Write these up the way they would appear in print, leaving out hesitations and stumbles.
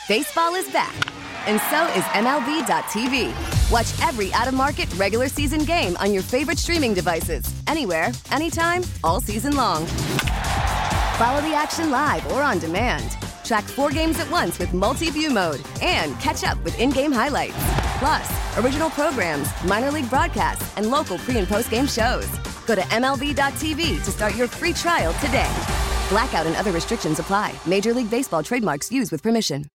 Baseball is back, and so is MLB.tv. Watch every out-of-market regular season game on your favorite streaming devices, anywhere, anytime, all season long. Follow the action live or on demand. Track 4 games at once with multi-view mode and catch up with in-game highlights. Plus, original programs, minor league broadcasts, and local pre- and post-game shows. Go to MLB.tv to start your free trial today. Blackout and other restrictions apply. Major League Baseball trademarks used with permission.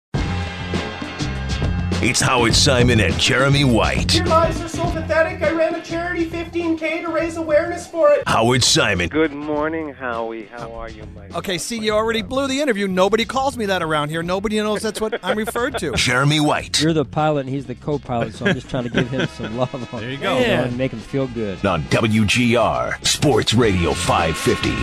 It's Howard Simon and Jeremy White. Your lives are so pathetic. I ran a charity 15K to raise awareness for it. Howard Simon. Good morning, Howie. How are you, Mike? Okay, see, you already blew the interview. Nobody calls me that around here. Nobody knows that's what I'm referred to. Jeremy White. You're the pilot and he's the co-pilot, so I'm just trying to give him some love. There you go. And make him feel good. On WGR, Sports Radio 550.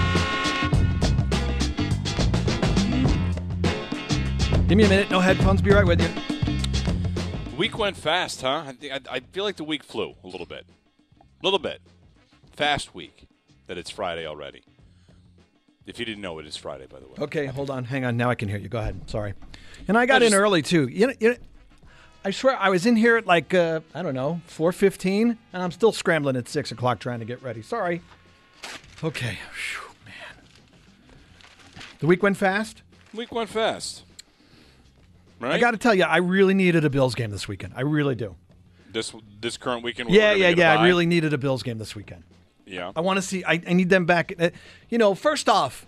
Give me a minute. No headphones. Be right with you. Week went fast, huh? I feel like the week flew a little bit. A little bit. Fast week that it's Friday already. If you didn't know, it is Friday, by the way. Okay, hold on. Hang on. Now I can hear you. Go ahead. Sorry. And I got in early, too. You know, I swear I was in here at like, I don't know, 4:15, and I'm still scrambling at 6 o'clock trying to get ready. Sorry. Okay. Whew, man. The week went fast? Week went fast. Right? I got to tell you, I really needed a Bills game this weekend. I really do. This current weekend? Yeah. I really needed a Bills game this weekend. Yeah. I want to see. I need them back. First off,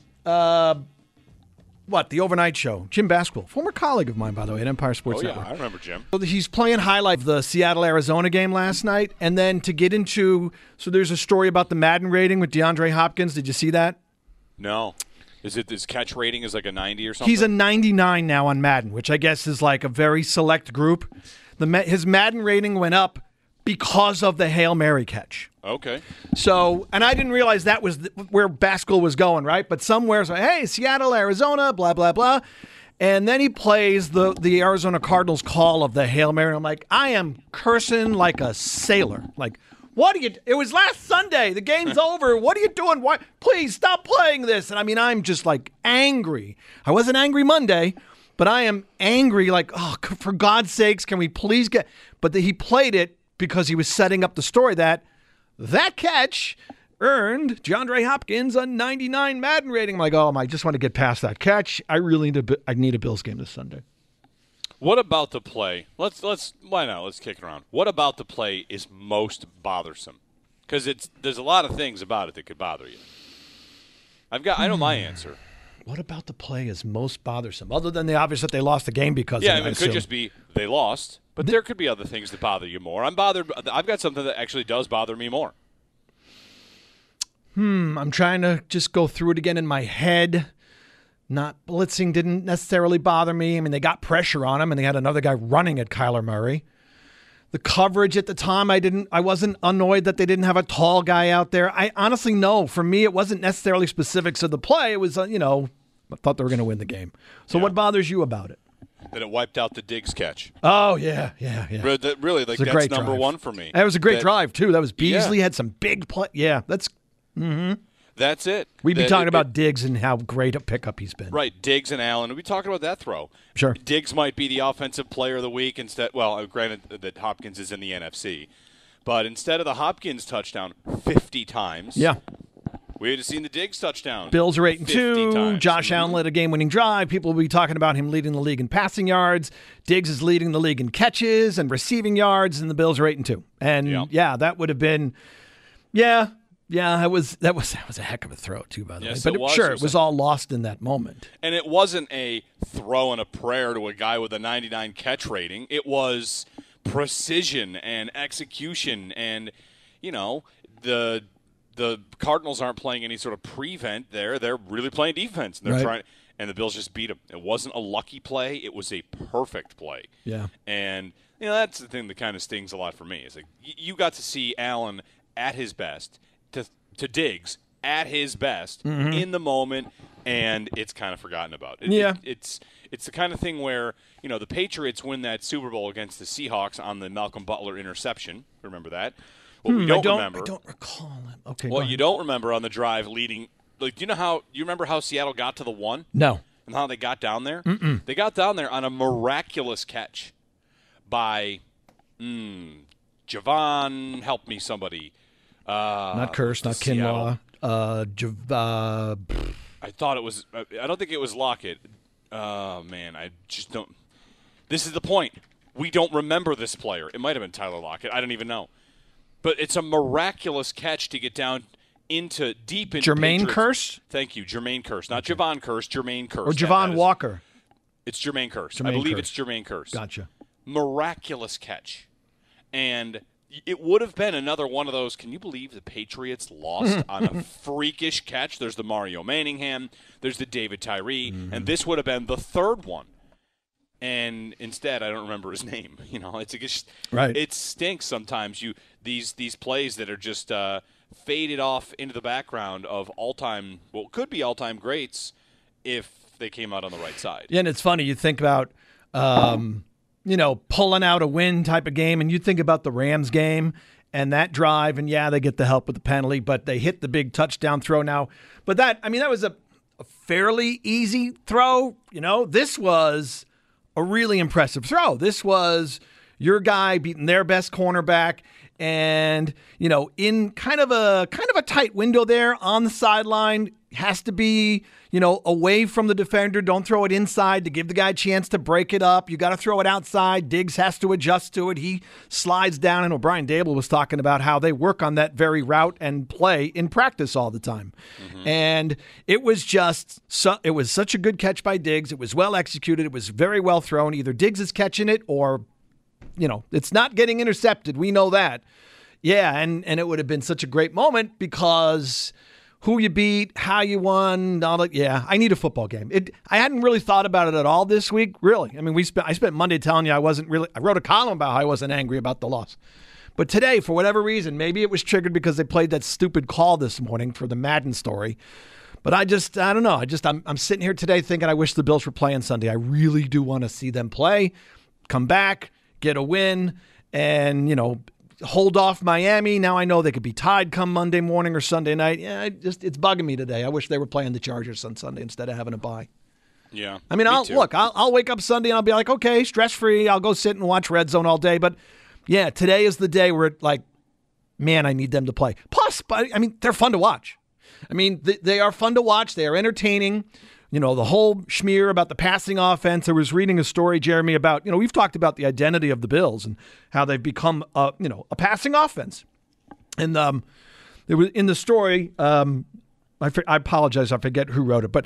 the overnight show? Jim Basquill, former colleague of mine, by the way, at Empire Sports Network. I remember Jim. So he's playing highlight of the Seattle-Arizona game last night, and then to get into, so there's a story about the Madden rating with DeAndre Hopkins. Did you see that? No. His catch rating is like a 90 or something? He's a 99 now on Madden, which I guess is like a very select group. His Madden rating went up because of the Hail Mary catch. Okay. So, and I didn't realize that was where Basquill was going, right? But somewhere, so, hey, Seattle, Arizona, blah, blah, blah. And then he plays the Arizona Cardinals call of the Hail Mary. I'm like, I am cursing like a sailor. Like, what are you? It was last Sunday. The game's over. What are you doing? Why? Please stop playing this. And I mean, I'm just like angry. I wasn't angry Monday, but I am angry. Like, oh, for God's sakes, can we please get? But he played it because he was setting up the story that catch earned DeAndre Hopkins a 99 Madden rating. I'm like, oh, I just want to get past that catch. I need a Bills game this Sunday. What about the play? Why not? Let's kick it around. What about the play is most bothersome? Because there's a lot of things about it that could bother you. I know my answer. What about the play is most bothersome? Other than the obvious that they lost the game because of it, it could just be they lost, but there could be other things that bother you more. I'm bothered. I've got something that actually does bother me more. I'm trying to just go through it again in my head. Not blitzing didn't necessarily bother me. I mean, they got pressure on him, and they had another guy running at Kyler Murray. The coverage at the time, I wasn't annoyed that they didn't have a tall guy out there. I honestly, no. For me, it wasn't necessarily specifics of the play. It was, I thought they were going to win the game. So what bothers you about it? That it wiped out the Diggs catch. Oh, yeah. Really, like that's number one for me. That was a great drive, too. That was Beasley had some big play. Yeah, that's... Mm-hmm. That's it. We'd be talking about Diggs and how great a pickup he's been. Right, Diggs and Allen. We'd be talking about that throw. Sure. Diggs might be the offensive player of the week instead. Well, granted that Hopkins is in the NFC. But instead of the Hopkins touchdown 50 times, we had seen the Diggs touchdown. Bills are 8-2. Josh Allen led a game-winning drive. People will be talking about him leading the league in passing yards. Diggs is leading the league in catches and receiving yards, and the Bills are 8-2. And, that would have been – that was a heck of a throw, too, by the way. Yes, But it was all lost in that moment. And it wasn't a throw and a prayer to a guy with a 99 catch rating. It was precision and execution. And, the Cardinals aren't playing any sort of prevent there. They're really playing defense. And they're trying, and the Bills just beat them. It wasn't a lucky play. It was a perfect play. Yeah. And, that's the thing that kind of stings a lot for me. It's like you got to see Allen at his best – to Diggs at his best in the moment, and it's kind of forgotten about. It's the kind of thing where, the Patriots win that Super Bowl against the Seahawks on the Malcolm Butler interception. Remember that? What we don't remember. I don't recall him. Okay. Well, you don't remember on the drive leading. Like, do you remember how Seattle got to the one? No. and how they got down there? They got down there on a miraculous catch by Javon. Help me, somebody. Not Curse, not Kinlaw. I thought it was. I don't think it was Lockett. Man, I just don't. This is the point. We don't remember this player. It might have been Tyler Lockett. I don't even know. But it's a miraculous catch to get down into deep into Jermaine Patriots. Curse? Thank you, Jermaine Curse. Not Javon Curse, Jermaine Curse. Or Javon Walker. It's Jermaine Curse. I Jermaine believe Curse. it's Jermaine Curse. Gotcha. Miraculous catch. And it would have been another one of those, can you believe the Patriots lost on a freakish catch? There's the Mario Manningham. There's the David Tyree. And this would have been the third one. And instead, I don't remember his name. You know, it's just right. It stinks sometimes. These plays that are just faded off into the background of all-time, well, could be all-time greats if they came out on the right side. Yeah, and it's funny. You think about, pulling out a win type of game, and you think about the Rams game and that drive, and yeah, they get the help with the penalty, but they hit the big touchdown throw now. But that was a fairly easy throw. This was a really impressive throw. This was your guy beating their best cornerback, and in kind of a tight window there on the sideline. Has to be away from the defender. Don't throw it inside to give the guy a chance to break it up. You got to throw it outside. Diggs has to adjust to it. He slides down. And O'Brien Dable was talking about how they work on that very route and play in practice all the time. And it was it was such a good catch by Diggs. It was well executed. It was very well thrown. Either Diggs is catching it or, it's not getting intercepted. We know that. Yeah, and it would have been such a great moment because who you beat, how you won, all that. Yeah, I need a football game. I hadn't really thought about it at all this week, really. I mean, I spent Monday telling you I wrote a column about how I wasn't angry about the loss. But today, for whatever reason, maybe it was triggered because they played that stupid call this morning for the Madden story. But I don't know. I'm sitting here today thinking I wish the Bills were playing Sunday. I really do want to see them play, come back, get a win, and, hold off Miami. Now I know they could be tied come Monday morning or Sunday night. Yeah, it's bugging me today. I wish they were playing the Chargers on Sunday instead of having a bye. Yeah. I mean, I'll wake up Sunday and I'll be like, okay, stress-free. I'll go sit and watch Red Zone all day. But yeah, today is the day where man, I need them to play. Plus, they're fun to watch. I mean, they are fun to watch. They are entertaining. The whole schmear about the passing offense. I was reading a story, Jeremy, about, we've talked about the identity of the Bills and how they've become, a passing offense. And it was in the story, I apologize, I forget who wrote it, but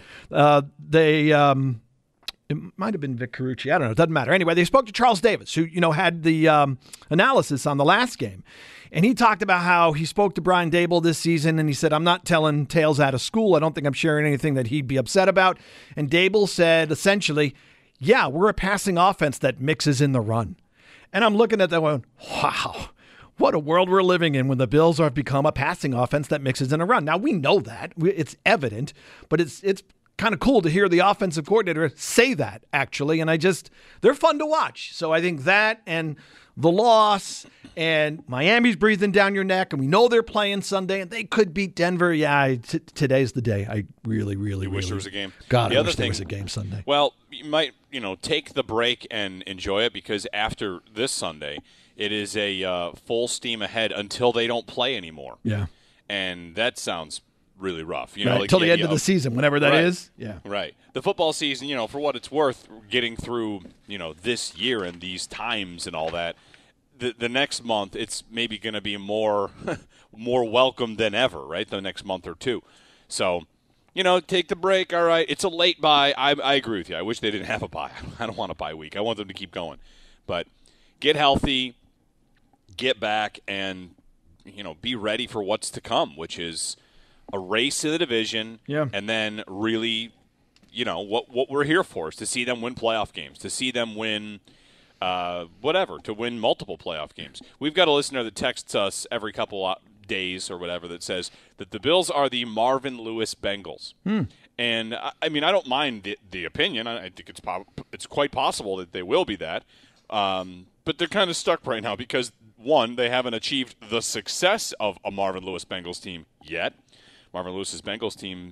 it might have been Vic Carucci. I don't know. It doesn't matter. Anyway, they spoke to Charles Davis, who, had the analysis on the last game. And he talked about how he spoke to Brian Dable this season, and he said, I'm not telling tales out of school. I don't think I'm sharing anything that he'd be upset about. And Dable said, essentially, yeah, we're a passing offense that mixes in the run. And I'm looking at that one, wow, what a world we're living in when the Bills have become a passing offense that mixes in a run. Now, we know that. It's evident, but it's kind of cool to hear the offensive coordinator say that, actually. And they're fun to watch. So I think that and the loss and Miami's breathing down your neck, and we know they're playing Sunday, and they could beat Denver. Yeah, today's the day. I really wish there was a game. God, I wish there was a game Sunday. Well, you might, take the break and enjoy it because after this Sunday, it is a full steam ahead until they don't play anymore. Yeah. And that sounds really rough. Until the end of the season, whenever that is. Yeah. Right. The football season, for what it's worth, getting through, this year and these times and all that, the next month it's maybe going to be more welcome than ever, right? The next month or two. So, take the break. All right. It's a late bye. I agree with you. I wish they didn't have a bye. I don't want a bye week. I want them to keep going. But get healthy, get back, and, be ready for what's to come, which is a race in the division, and then really, what we're here for is to see them win playoff games, to see them win to win multiple playoff games. We've got a listener that texts us every couple days or whatever that says that the Bills are the Marvin Lewis Bengals. And, I don't mind the opinion. I think it's quite possible that they will be that. But they're kind of stuck right now because, one, they haven't achieved the success of a Marvin Lewis Bengals team yet. Marvin Lewis's Bengals teams,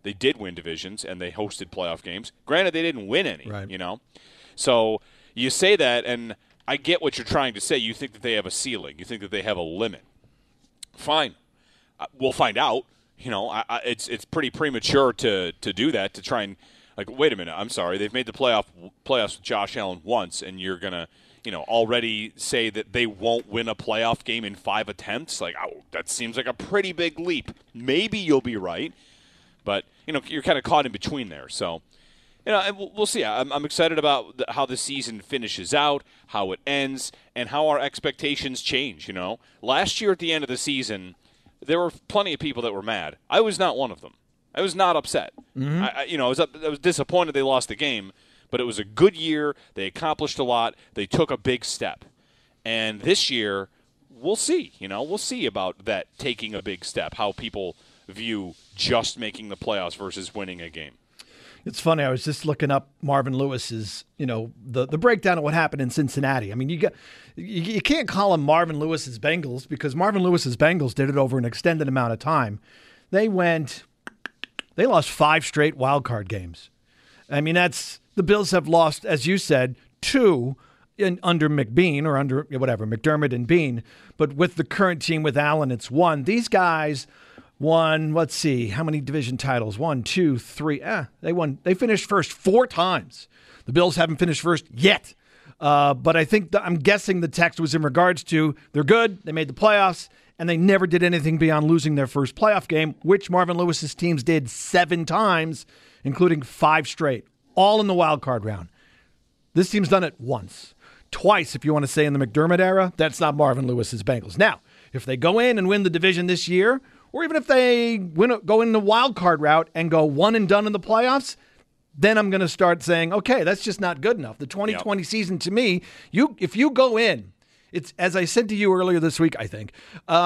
They did win divisions, and they hosted playoff games. Granted, they didn't win any, Right. So you say that, and I get what you're trying to say. You think that they have a ceiling. You think that they have a limit. Fine. We'll find out. It's pretty premature to do that, to try and, wait a minute, I'm sorry. They've made the playoffs with Josh Allen once, and you're going to, already say that they won't win a playoff game in 5 attempts? That seems like a pretty big leap. Maybe you'll be right, but, you're kind of caught in between there. So, we'll see. I'm excited about how the season finishes out, how it ends, and how our expectations change, Last year at the end of the season, there were plenty of people that were mad. I was not one of them. I was not upset. Mm-hmm. I was disappointed they lost the game, but it was a good year. They accomplished a lot. They took a big step. And this year, we'll see. We'll see about that taking a big step, how people view just making the playoffs versus winning a game. It's funny. I was just looking up Marvin Lewis's, the breakdown of what happened in Cincinnati. I mean, you can't call him Marvin Lewis's Bengals because Marvin Lewis's Bengals did it over an extended amount of time. They lost 5 straight wild card games. I mean, the Bills have lost, as you said, 2 under McBean or under McDermott and Bean. But with the current team with Allen, it's 1. These guys won, let's see, how many division titles? 1, 2, 3. They finished first 4 times. The Bills haven't finished first yet. But I think I'm guessing the text was in regards to they're good, they made the playoffs, and they never did anything beyond losing their first playoff game, which Marvin Lewis's teams did 7 times, including 5 straight, all in the wild card round. This team's done it once. Twice, if you want to say in the McDermott era, that's not Marvin Lewis's Bengals. Now, if they go in and win the division this year, or even if they go in the wild card route and go one and done in the playoffs, then I'm going to start saying, okay, that's just not good enough. The 2020 season, to me, if you go in, it's, as I said to you earlier this week, I think,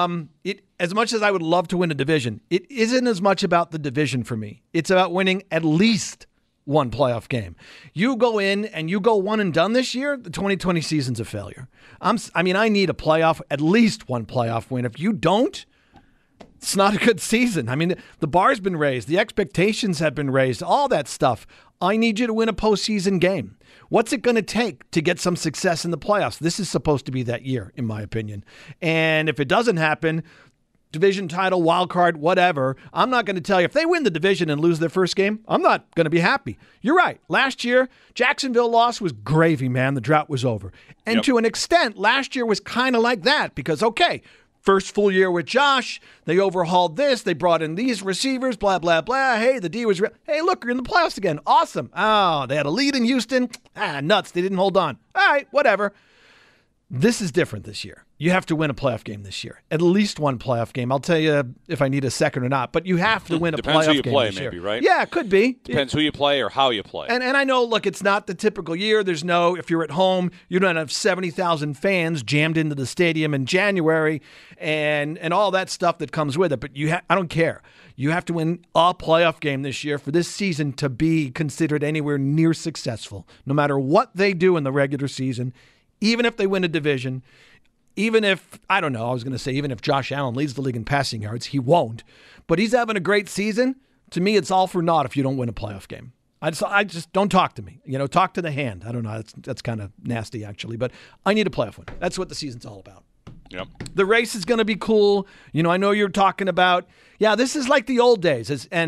as much as I would love to win a division, it isn't as much about the division for me. It's about winning at least one playoff game. You go in and you go one and done this year, the 2020 season's a failure. I need a playoff, at least one playoff win. If you don't, it's not a good season. I mean, the bar's been raised. The expectations have been raised. All that stuff. I need you to win a postseason game. What's it going to take to get some success in the playoffs? This is supposed to be that year, in my opinion. And if it doesn't happen, division title, wild card, whatever, I'm not going to tell you. If they win the division and lose their first game, I'm not going to be happy. You're right. Last year, Jacksonville loss was gravy, man. The drought was over. And to an extent, last year was kind of like that because, okay, first full year with Josh, they overhauled this, they brought in these receivers, blah, blah, blah. Hey, the D was hey, look, you're in the playoffs again. Awesome. Oh, they had a lead in Houston. Nuts. They didn't hold on. All right, whatever. This is different this year. You have to win a playoff game this year. At least one playoff game. I'll tell you if I need a second or not, but you have to win a playoff game. Depends who you play, play, maybe, right? Yeah, it could be. Depends who you play or how you play. And I know, look, it's not the typical year. There's no, if you're at home, you don't have 70,000 fans jammed into the stadium in January and all that stuff that comes with it. But I don't care. You have to win a playoff game this year for this season to be considered anywhere near successful, no matter what they do in the regular season, even if they win a division. Even if, even if Josh Allen leads the league in passing yards, he won't. But he's having a great season. To me, it's all for naught if you don't win a playoff game. I just don't talk to me. Talk to the hand. I don't know. That's kind of nasty, actually. But I need a playoff win. That's what the season's all about. Yep. The race is going to be cool. I know you're talking about, this is like the old days.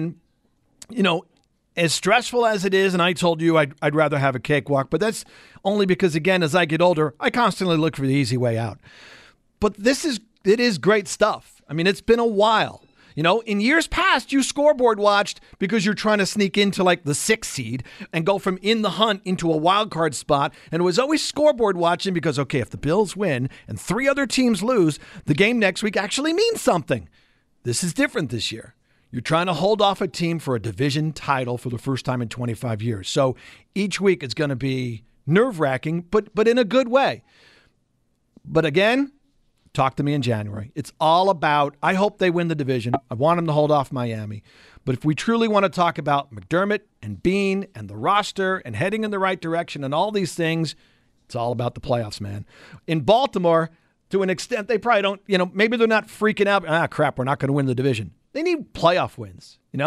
As stressful as it is, and I told you I'd rather have a cakewalk, but that's only because, again, as I get older, I constantly look for the easy way out. But it is great stuff. I mean, it's been a while. In years past, you scoreboard watched because you're trying to sneak into like the 6th seed and go from in the hunt into a wild card spot. And it was always scoreboard watching because, okay, if the Bills win and 3 other teams lose, the game next week actually means something. This is different this year. You're trying to hold off a team for a division title for the first time in 25 years. So each week it's going to be nerve-wracking, but in a good way. But again, talk to me in January. It's all about, I hope they win the division. I want them to hold off Miami. But if we truly want to talk about McDermott and Bean and the roster and heading in the right direction and all these things, it's all about the playoffs, man. In Baltimore, to an extent, they probably don't, maybe they're not freaking out. Crap, we're not going to win the division. They need playoff wins.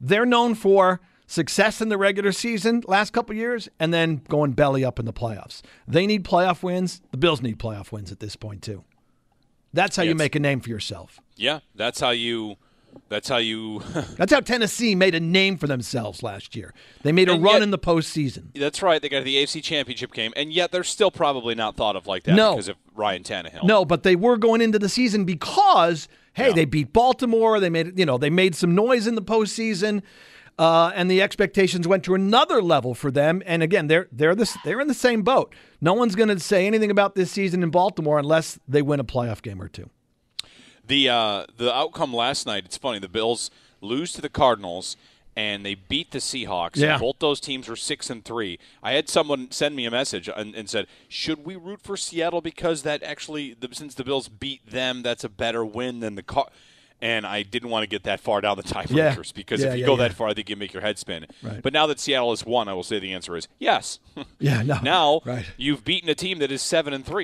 they're known for success in the regular season last couple of years and then going belly up in the playoffs. They need playoff wins. The Bills need playoff wins at this point too. That's how you make a name for yourself. Yeah, that's how That's how Tennessee made a name for themselves last year. They made a run in the postseason. That's right. They got to the AFC Championship game, and yet they're still probably not thought of like that because of Ryan Tannehill. No, but they were going into the season because they beat Baltimore. They made some noise in the postseason, and the expectations went to another level for them. And again, they're in the same boat. No one's going to say anything about this season in Baltimore unless they win a playoff game or two. The outcome last night, it's funny. The Bills lose to the Cardinals, and they beat the Seahawks. Yeah. And both those teams were 6-3. I had someone send me a message and said, should we root for Seattle because that actually, since the Bills beat them, that's a better win than the Cardinals. And I didn't want to get that far down the tiebreakers because if you go that far, I think you make your head spin. Right. But now that Seattle has won, I will say the answer is yes. No. Now Right. you've beaten a team that is 7-3.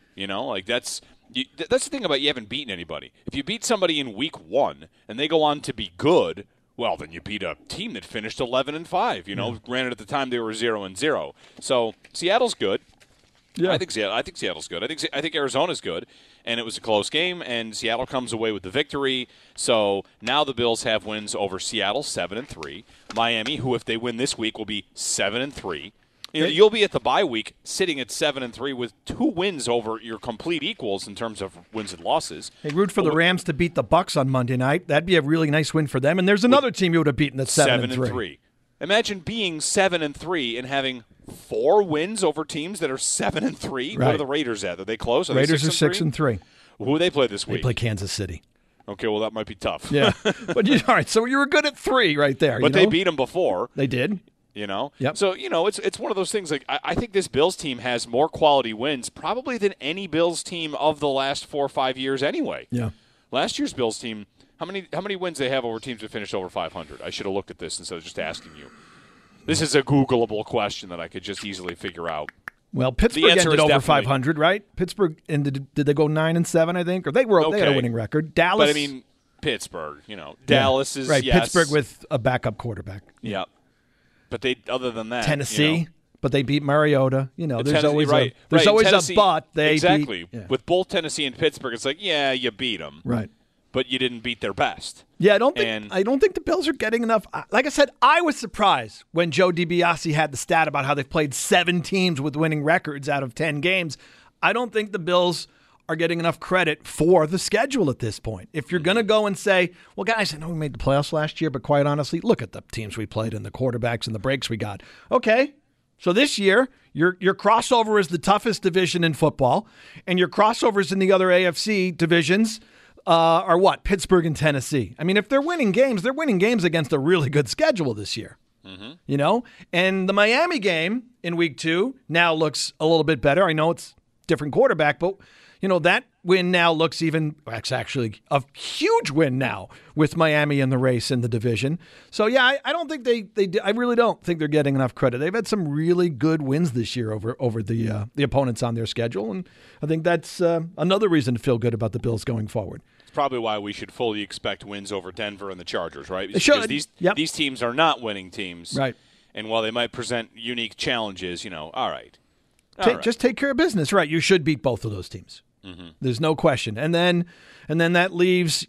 That's the thing about you haven't beaten anybody. If you beat somebody in week 1 and they go on to be good, well, then you beat a team that finished 11-5. Granted, at the time they were 0-0. So Seattle's good. Yeah. I think Seattle's good. I think Arizona's good, and it was a close game, and Seattle comes away with the victory. So now the Bills have wins over Seattle, 7-3. Miami, who if they win this week will be 7-3. You'll be at the bye week sitting at 7-3 with 2 wins over your complete equals in terms of wins and losses. Hey, root for the Rams to beat the Bucs on Monday night. That'd be a really nice win for them. And there's another team you would have beaten that's 7-3. Imagine being 7-3 and having 4 wins over teams that are 7-3. Right. What are the Raiders at? Are they close? Raiders are 6-3. Who do they play this week? They play Kansas City. Okay, well, that might be tough. Yeah. But all right, so you were good at 3 right there. But they beat them before. They did. Yep. So, it's one of those things. Like I think this Bills team has more quality wins probably than any Bills team of the last 4 or 5 years anyway. Yeah. Last year's Bills team, how many wins they have over teams that finished over 500? I should have looked at this instead of just asking you. This is a Googleable question that I could just easily figure out. Well, Pittsburgh ended over 500, right? Pittsburgh ended. Did they go 9-7? I think, or they had a winning record. Dallas, but I mean Pittsburgh. Dallas is right. Yes. Pittsburgh with a backup quarterback. Yeah, but other than that, Tennessee. But they beat Mariota. There's always a Tennessee, but. They exactly beat, with both Tennessee and Pittsburgh. It's like you beat them, right? But you didn't beat their best. Yeah, I don't think the Bills are getting enough. Like I said, I was surprised when Joe DiBiase had the stat about how they've played 7 teams with winning records out of 10 games. I don't think the Bills are getting enough credit for the schedule at this point. If you're going to go and say, well, guys, I know we made the playoffs last year, but quite honestly, look at the teams we played and the quarterbacks and the breaks we got. Okay, so this year, your crossover is the toughest division in football, and your crossovers in the other AFC divisions are what? Pittsburgh and Tennessee. I mean, if they're winning games against a really good schedule this year. Mm-hmm. And the Miami game in week 2 now looks a little bit better. I know it's different quarterback, but that win now looks it's actually a huge win now with Miami in the race in the division. So yeah, I don't think I really don't think they're getting enough credit. They've had some really good wins this year over the opponents on their schedule, and I think that's another reason to feel good about the Bills going forward. It's probably why we should fully expect wins over Denver and the Chargers, right? Because these teams are not winning teams, right? And while they might present unique challenges, all right. Just take care of business, right? You should beat both of those teams. Mm-hmm. There's no question. And then that leaves,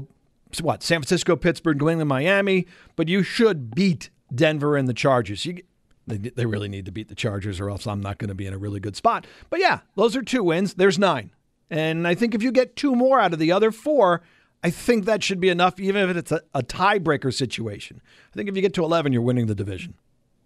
San Francisco, Pittsburgh, New England, Miami. But you should beat Denver and the Chargers. They really need to beat the Chargers, or else I'm not going to be in a really good spot. But yeah, those are 2 wins. There's 9. And I think if you get 2 more out of the other 4, I think that should be enough, even if it's a tiebreaker situation. I think if you get to 11, you're winning the division.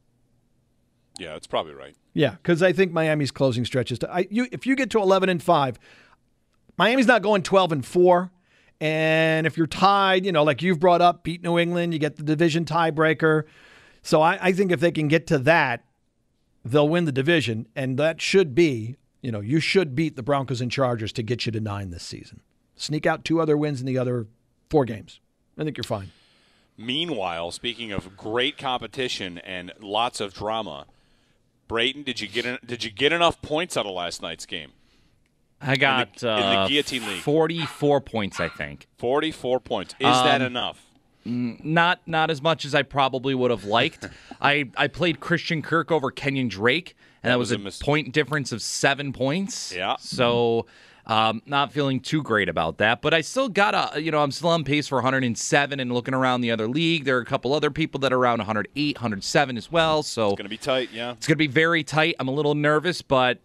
Yeah, that's probably right. Yeah, because I think Miami's closing stretches. If you get to 11-5, Miami's not going 12-4. And if you're tied, like you've brought up, beat New England, you get the division tiebreaker. So I think if they can get to that, they'll win the division. And that should be, you should beat the Broncos and Chargers to get you to 9 this season. Sneak out 2 other wins in the other 4 games. I think you're fine. Meanwhile, speaking of great competition and lots of drama, Brayton, did you get enough points out of last night's game? I got in the Guillotine League 44 points, I think. 44 points. Is that enough? Not as much as I probably would have liked. I played Christian Kirk over Kenyon Drake, and that was a point difference of 7 points. Yeah. So not feeling too great about that. But I still got I'm still on pace for 107, and looking around the other league, there are a couple other people that are around 108, 107 as well. So it's going to be tight, yeah. It's going to be very tight. I'm a little nervous, but,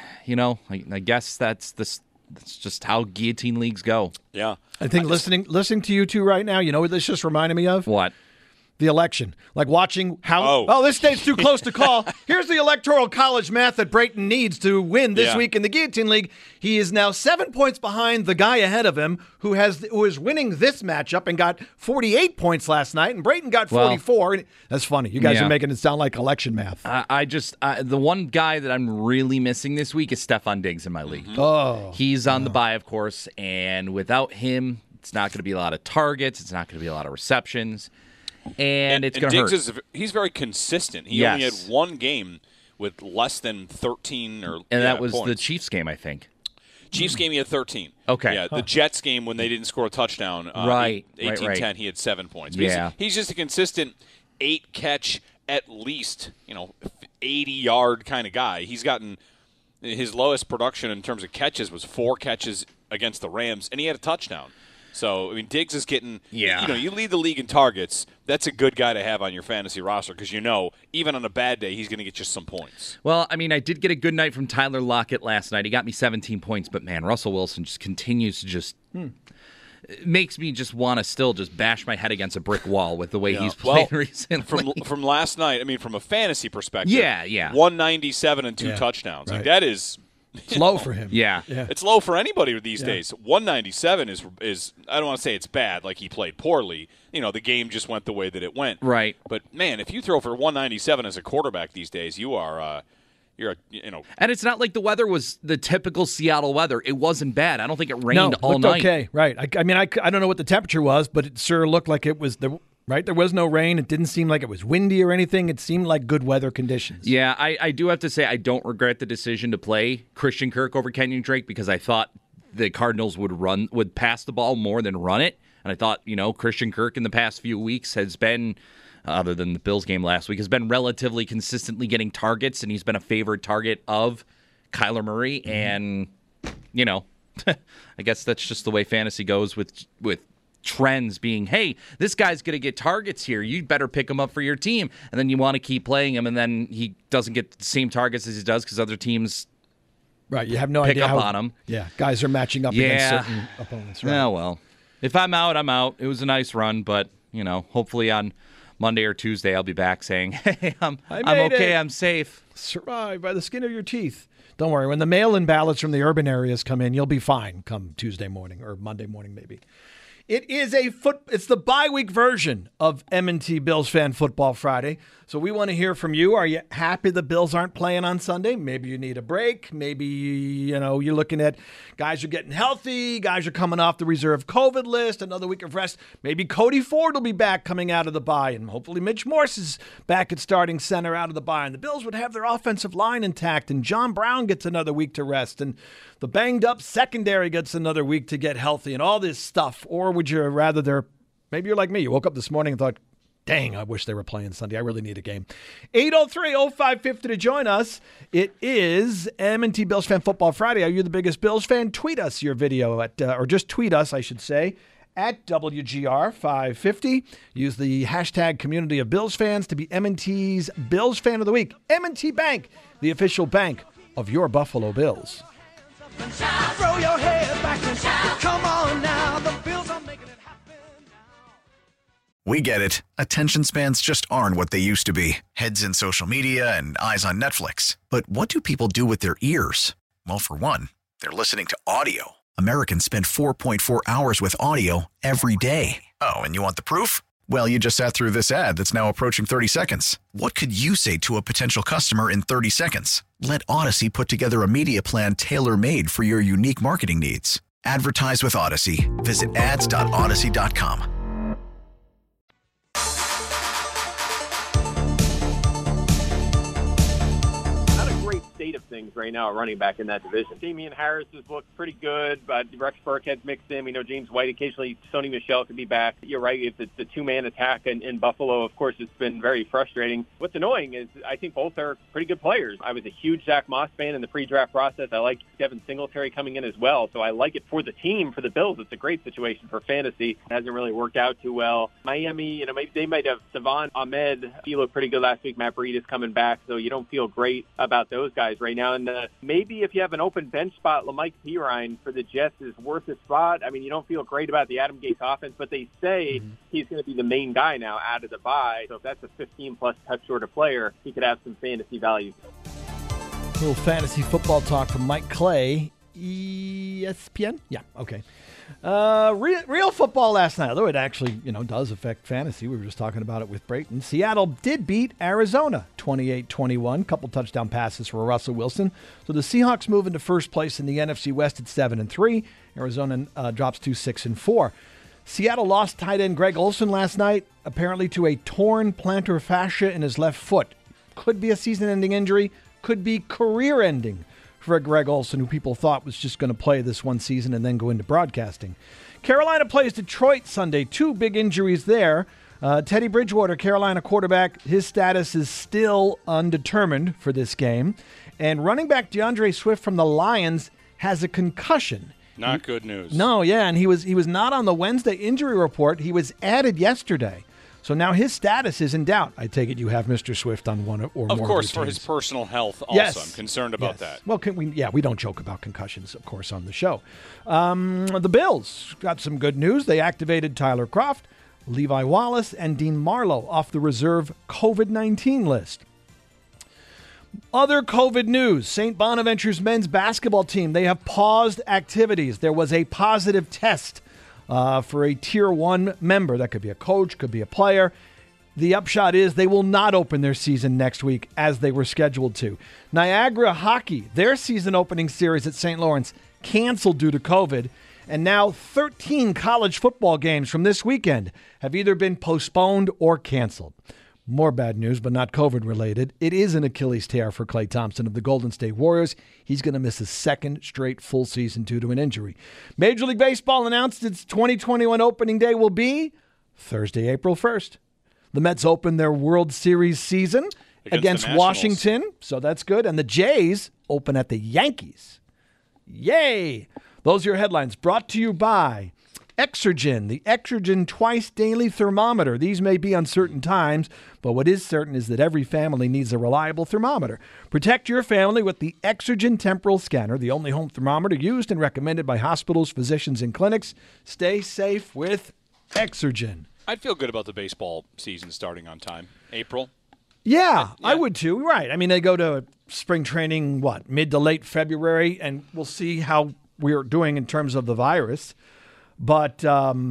I guess that's just how guillotine leagues go. Yeah. I think listening to you two right now, you know what this just reminded me of? What? The election. Like watching how, this state's too close to call. Here's the electoral college math that Brayton needs to win this week in the Guillotine League. He is now 7 points behind the guy ahead of him who is winning this matchup and got 48 points last night, and Brayton got 44. That's funny. You guys are making it sound like election math. The one guy that I'm really missing this week is Stefon Diggs in my league. Oh. He's on the bye, of course, and without him, it's not going to be a lot of targets. It's not going to be a lot of receptions. And it's going to hurt. He's very consistent. He only had one game with less than 13 and that was points. The Chiefs game, I think. Chiefs game, he had 13. Okay. Yeah, the Jets game when they didn't score a touchdown, 18-10, he had 7 points. But he's just a consistent 8-catch, at least 80-yard kind of guy. He's gotten his lowest production in terms of catches was 4 catches against the Rams, and he had a touchdown. So, Diggs is getting you lead the league in targets. That's a good guy to have on your fantasy roster because even on a bad day, he's going to get you some points. Well, I did get a good night from Tyler Lockett last night. He got me 17 points, but, man, Russell Wilson just continues to it makes me just want to still just bash my head against a brick wall with the way he's played recently. From last night, from a fantasy perspective, 197 and 2 touchdowns. Right. Like that is... It's low for him. Yeah. It's low for anybody these days. 197 is I don't want to say it's bad, like he played poorly. The game just went the way that it went. Right. But, man, if you throw for 197 as a quarterback these days, you are And it's not like the weather was the typical Seattle weather. It wasn't bad. I don't think it rained all night. Okay, right. I don't know what the temperature was, but it sure looked like it was right? There was no rain. It didn't seem like it was windy or anything. It seemed like good weather conditions. Yeah, I do have to say I don't regret the decision to play Christian Kirk over Kenyon Drake because I thought the Cardinals would pass the ball more than run it. And I thought, Christian Kirk in the past few weeks has been, other than the Bills game last week, has been relatively consistently getting targets, and he's been a favorite target of Kyler Murray. And, I guess that's just the way fantasy goes with trends being, hey, this guy's going to get targets here. You better pick him up for your team. And then you want to keep playing him, and then he doesn't get the same targets as he does because other teams you have no pick idea up how, on him. Yeah, guys are matching up against certain opponents. Right? Yeah, well, if I'm out, I'm out. It was a nice run, but, hopefully on Monday or Tuesday I'll be back saying, hey, I'm okay, I'm safe. Survived by the skin of your teeth. Don't worry. When the mail-in ballots from the urban areas come in, you'll be fine come Tuesday morning or Monday morning maybe. It's the bye-week version of M&T Bills Fan Football Friday. So we want to hear from you. Are you happy the Bills aren't playing on Sunday? Maybe you need a break. Maybe, you're looking at guys are getting healthy. Guys are coming off the reserve COVID list. Another week of rest. Maybe Cody Ford will be back coming out of the bye. And hopefully Mitch Morse is back at starting center out of the bye. And the Bills would have their offensive line intact. And John Brown gets another week to rest. And the banged-up secondary gets another week to get healthy and all this stuff. Or would you rather maybe you're like me. You woke up this morning and thought, dang, I wish they were playing Sunday. I really need a game. 803-0550 to join us. It is M&T Bills Fan Football Friday. Are you the biggest Bills fan? Tweet us your video or just tweet us, I should say, at WGR550. Use the hashtag community of Bills fans to be M&T's Bills Fan of the Week. M&T Bank, the official bank of your Buffalo Bills. Throw your head back and shout. Come on now, the Bills are making it happen now. We get it. Attention spans just aren't what they used to be. Heads in social media and eyes on Netflix. But what do people do with their ears? Well, for one, they're listening to audio. Americans spend 4.4 hours with audio every day. Oh, and you want the proof? Well, you just sat through this ad that's now approaching 30 seconds. What could you say to a potential customer in 30 seconds? Let Odyssey put together a media plan tailor-made for your unique marketing needs. Advertise with Odyssey. Visit ads.odyssey.com. Not a great state state of things right now at running back in that division. Damian Harris has looked pretty good, but Rex Burkhead's mixed in. We know James White occasionally. Sony Michel could be back. You're right. It's the two-man attack in Buffalo. Of course, it's been very frustrating. What's annoying is I think both are pretty good players. I was a huge Zach Moss fan in the pre-draft process. I like Devin Singletary coming in as well, so I like it for the team, for the Bills. It's a great situation for fantasy. It hasn't really worked out too well. Miami, maybe they might have Savon Ahmed. He looked pretty good last week. Matt Breida is coming back, so you don't feel great about those guys right now. And maybe if you have an open bench spot, LaMike Pirine for the Jets is worth a spot. I mean, you don't feel great about the Adam Gase offense, but they say he's going to be the main guy now out of the bye. So if that's a 15-plus touch shorter player, he could have some fantasy value. A little fantasy football talk from Mike Clay, ESPN? Yeah, okay. Real football last night, although it actually, does affect fantasy. We were just talking about it with Brayton. Seattle did beat Arizona 28-21. Couple touchdown passes for Russell Wilson. So the Seahawks move into first place in the NFC West at 7-3. Arizona drops to 6-4. Seattle lost tight end Greg Olsen last night, apparently to a torn plantar fascia in his left foot. Could be a season-ending injury, could be career-ending for Greg Olsen, who people thought was just going to play this one season and then go into broadcasting. Carolina plays Detroit Sunday. Two big injuries there. Teddy Bridgewater, Carolina quarterback, his status is still undetermined for this game. And running back DeAndre Swift from the Lions has a concussion. Not good news. No, yeah, and he was not on the Wednesday injury report. He was added yesterday. So now his status is in doubt. I take it you have Mr. Swift on one or more. Of course, for his personal health also. Yes. I'm concerned about that. Well, we don't joke about concussions, of course, on the show. The Bills got some good news. They activated Tyler Kroft, Levi Wallace, and Dean Marlowe off the reserve COVID-19 list. Other COVID news, St. Bonaventure's men's basketball team, they have paused activities. There was a positive test for a Tier 1 member. That could be a coach, could be a player. The upshot is they will not open their season next week as they were scheduled to. Niagara Hockey, their season opening series at St. Lawrence canceled due to COVID. And now 13 college football games from this weekend have either been postponed or canceled. More bad news, but not COVID-related. It is an Achilles tear for Klay Thompson of the Golden State Warriors. He's going to miss his second straight full season due to an injury. Major League Baseball announced its 2021 opening day will be Thursday, April 1st. The Mets open their World Series season against Washington, so that's good. And the Jays open at the Yankees. Yay! Those are your headlines brought to you by Exergen, the Exergen twice daily thermometer. These may be uncertain times, but what is certain is that every family needs a reliable thermometer. Protect your family with the Exergen temporal scanner, the only home thermometer used and recommended by hospitals, physicians, and clinics. Stay safe with Exergen. I'd feel good about the baseball season starting on time. April. Yeah, I would too. Right. I mean, they go to spring training, mid to late February, and we'll see how we're doing in terms of the virus. But,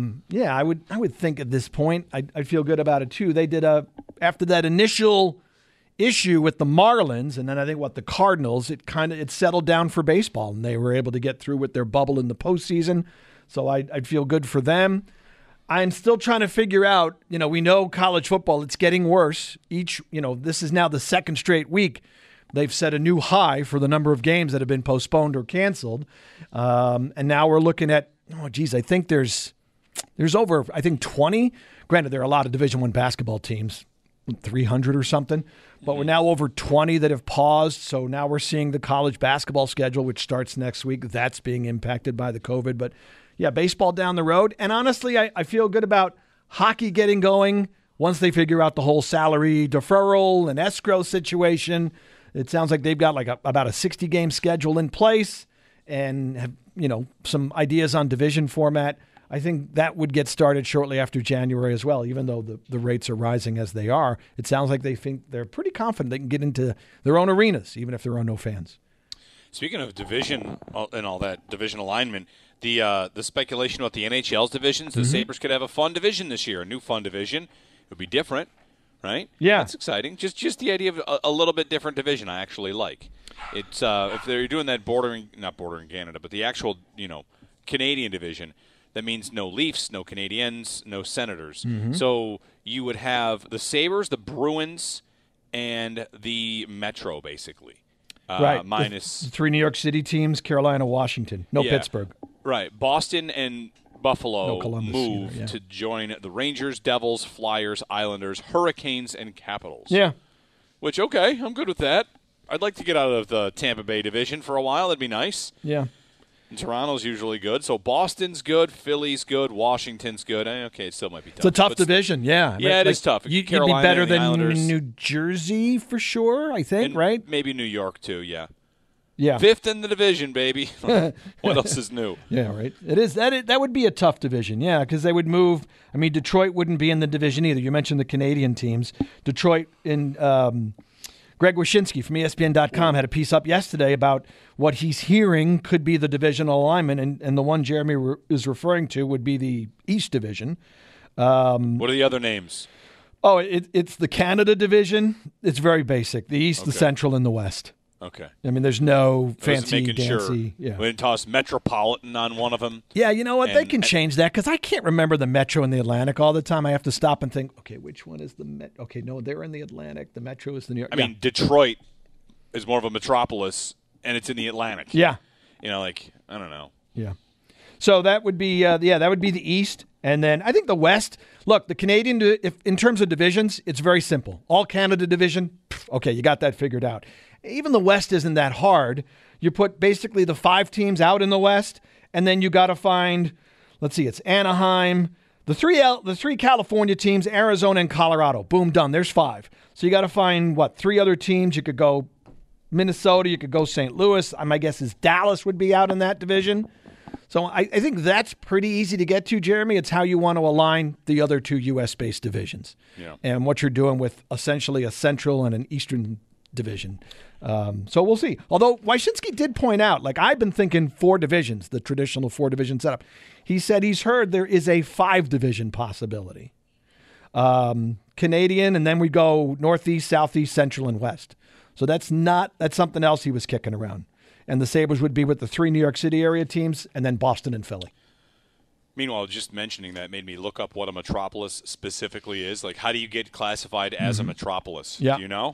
I would think at this point, I'd feel good about it, too. They did after that initial issue with the Marlins, and then I think, the Cardinals, it settled down for baseball, and they were able to get through with their bubble in the postseason. So I'd feel good for them. I'm still trying to figure out, we know college football, it's getting worse. This is now the second straight week. They've set a new high for the number of games that have been postponed or canceled. And now we're looking at, I think there's over, 20. Granted, there are a lot of Division I basketball teams, 300 or something. But we're now over 20 that have paused. So now we're seeing the college basketball schedule, which starts next week. That's being impacted by the COVID. But, baseball down the road. And honestly, I feel good about hockey getting going once they figure out the whole salary deferral and escrow situation. It sounds like they've got about a 60-game schedule in place and have, some ideas on division format. I think that would get started shortly after January as well, even though the rates are rising as they are. It sounds like they think they're pretty confident they can get into their own arenas, even if there are no fans. Speaking of division and all that, division alignment, the speculation about the NHL's divisions, the Sabres could have a fun division this year, a new fun division. It would be different. Right? Yeah. That's exciting. Just the idea of a little bit different division I actually like. It's if they're doing that not bordering Canada, but the actual, Canadian division, that means no Leafs, no Canadiens, no Senators. So you would have the Sabres, the Bruins, and the Metro, basically. Right. Minus the 3 New York City teams, Carolina, Washington. No Yeah. Pittsburgh. Right. Boston and Buffalo No Columbus move either, yeah. to join the Rangers, Devils, Flyers, Islanders, Hurricanes, and Capitals. Yeah. Which, okay, I'm good with that. I'd like to get out of the Tampa Bay division for a while. That'd be nice. Yeah. And Toronto's usually good. So Boston's good, Philly's good, Washington's good. Okay, it still might be tough. It's a tough But division, yeah. Yeah, it is tough. You'd be Carolina better and the than Islanders. New Jersey for sure, I think, And right? Maybe New York, too, yeah. Yeah. 5th in the division, baby. What else is new? Yeah, right. It is that would be a tough division, yeah, because they would move. I mean, Detroit wouldn't be in the division either. You mentioned the Canadian teams. Detroit in Greg Wyshynski from ESPN.com had a piece up yesterday about what he's hearing could be the divisional alignment, and the one Jeremy is referring to would be the East Division. What are the other names? Oh, it's the Canada division. It's very basic. The East, the Central, and the West. Okay. I mean, there's no I was fancy, making dancy. sure. Yeah. We didn't toss Metropolitan on one of them. Yeah, you know what? They can change that because I can't remember the Metro and the Atlantic all the time. I have to stop and think, okay, which one is the Metro? Okay, no, they're in the Atlantic. The Metro is the New York. I mean, Detroit is more of a metropolis, and it's in the Atlantic. Yeah. You know, like, I don't know. Yeah. So that would be, that would be the East. And then I think the West, look, the Canadian, if in terms of divisions, it's very simple. All Canada division, okay, you got that figured out. Even the West isn't that hard. You put basically the 5 teams out in the West, and then you got to find, let's see, it's Anaheim, the three California teams, Arizona and Colorado. Boom, done. There's 5. So you got to find, 3 other teams. You could go Minnesota, you could go St. Louis. My guess is Dallas would be out in that division. So I think that's pretty easy to get to, Jeremy. It's how you want to align the other 2 U.S.-based divisions. Yeah. And what you're doing with essentially a Central and an Eastern division. So we'll see. Although Wyshynski did point out, I've been thinking 4 divisions, the traditional 4-division setup. He said he's heard there is a 5-division possibility. Canadian, and then we go Northeast, Southeast, Central, and West. So that's something else he was kicking around. And the Sabres would be with the 3 New York City area teams, and then Boston and Philly. Meanwhile, just mentioning that made me look up what a metropolis specifically is. Like, how do you get classified as a metropolis? Yeah. Do you know?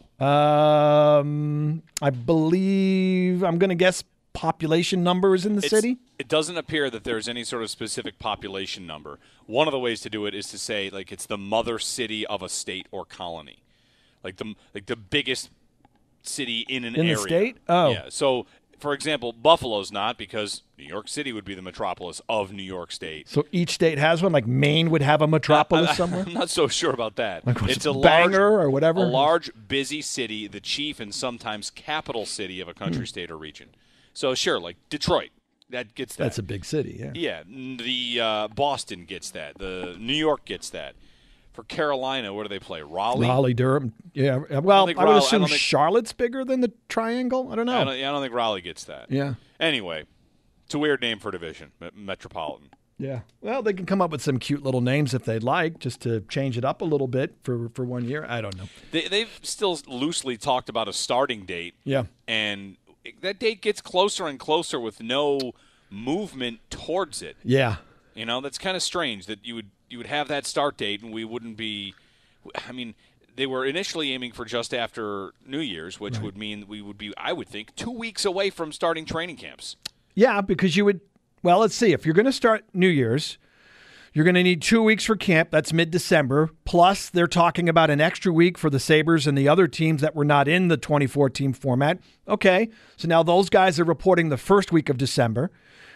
I believe, I'm going to guess population numbers in the city. It doesn't appear that there's any sort of specific population number. One of the ways to do it is to say, it's the mother city of a state or colony. Like the biggest city in an area. In the state? Oh. Yeah. So, for example, Buffalo's not, because New York City would be the metropolis of New York State. So each state has one? Like Maine would have a metropolis somewhere? I'm not so sure about that. It's a Bangor or whatever? A large, busy city, the chief and sometimes capital city of a country, state, or region. So, sure, like Detroit, that gets that. That's a big city, yeah. Yeah, the Boston gets that. The New York gets that. For Carolina, where do they play? Raleigh? Durham. Yeah. Well, I would assume I don't think Charlotte's bigger than the Triangle. I don't know. I don't think Raleigh gets that. Yeah. Anyway, it's a weird name for a division, Metropolitan. Yeah. Well, they can come up with some cute little names if they'd like, just to change it up a little bit for 1 year. I don't know. They've still loosely talked about a starting date. Yeah. And that date gets closer and closer with no movement towards it. Yeah. You know, that's kind of strange that you would have that start date and we wouldn't be – I mean, they were initially aiming for just after New Year's, which would mean we would be, I would think, 2 weeks away from starting training camps. Yeah, because you would – well, let's see. If you're going to start New Year's, you're going to need 2 weeks for camp. That's mid-December. Plus, they're talking about an extra week for the Sabres and the other teams that were not in the 24-team format. Okay, so now those guys are reporting the first week of December.